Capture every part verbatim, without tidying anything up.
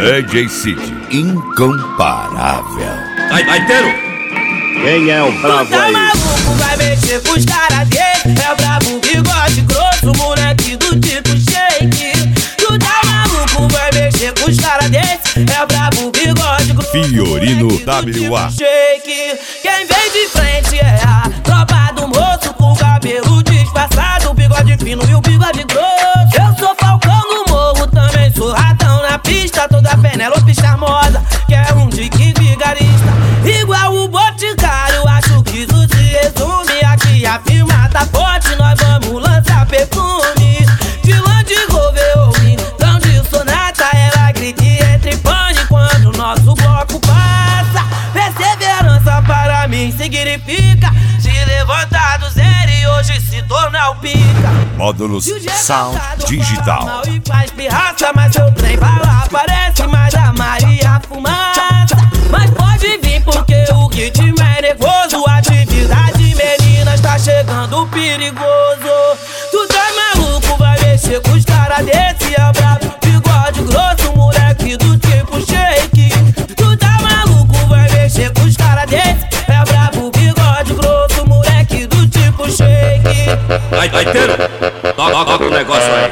D J Cid, incomparável. Aí, aí, Tero. Quem é o bravo tá aí? Maluco, vai mexer com os caras dele. É brabo, bigode grosso, moleque do tipo shake. Tu tá maluco, vai mexer com os caras desse. É brabo, bigode grosso, Fiorino W A. shake. Quem vem de frente é a tropa do moço, com cabelo disfarçado, bigode fino e o bigode grosso. Eu sou Falcão no morro, também sou ratão na pista. Toda Penélope charmosa, que é um dique vigarista. Igual o Boticário, acho que isso se resume. Aqui a firma tá forte, nós vamos lançar perfume. De Land Rover, então de sonata, ela grita e entra em pane quando o nosso bloco passa. Perseverança para mim significa se levantar do zero e hoje se tornar o pica. Módulos Sound Digital. E faz pirraça, mas seu trem bala parece mais a Maria Fumaça. Mas pode vir porque o ritmo é nervoso. Atividade meninas tá chegando perigoso. Tu tá maluco, vai mexer com os caras desse. É brabo, bigode grosso, moleque do tipo shake. Tu tá maluco, vai mexer com os caras desse. É brabo, bigode grosso, moleque do tipo shake. Aí, aí, Tero. Toca, toca o negócio aí.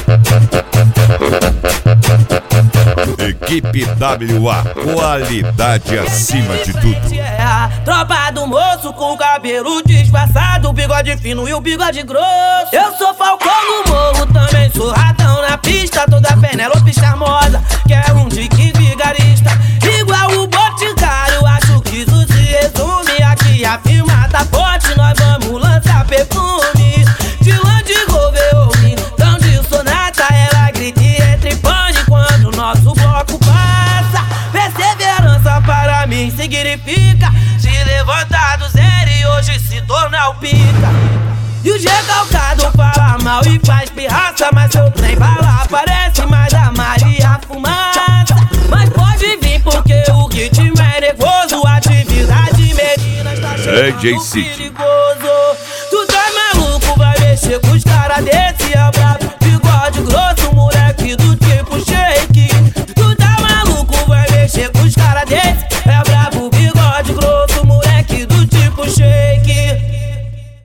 Equipe W A, qualidade acima de tudo. É a tropa do moço com cabelo disfarçado, bigode fino e o bigode grosso. Eu sou Falcão no morro, também sou ratão na pista. Toda Penélope charmosa, que é um dique vigarista. Igual o Boticário, acho que isso se resume. Aqui a firma tá forte, nós vamos lançar perfume. De Land Rover, então de sonata, ela grita e entra em pane quando o nosso bloco passa. Perseverança para mim significa se levantar do zero e hoje se tornar o pica. E o recalcado fala mal e faz pirraça, mas seu trem bala parece mais a Maria Fumaça. Mas pode vir porque o ritmo é nervoso. Atividade meninas tá D J chegando Cid, perigoso.